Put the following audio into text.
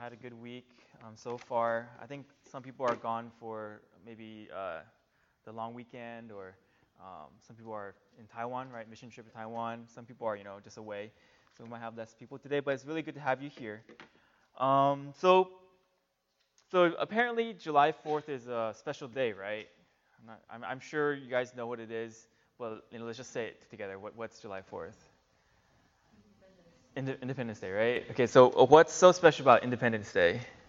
had a good week so far. I think some people are gone for maybe the long weekend, or some people are in Taiwan, right? Mission trip to Taiwan. Some people are, just away. So we might have less people today, but it's really good to have you here. Um, so, so apparently July 4th is a special day, right? I'm sure you guys know what it is, but let's just say it together. What's July 4th? Independence Day, right? Okay, so what's so special about Independence Day?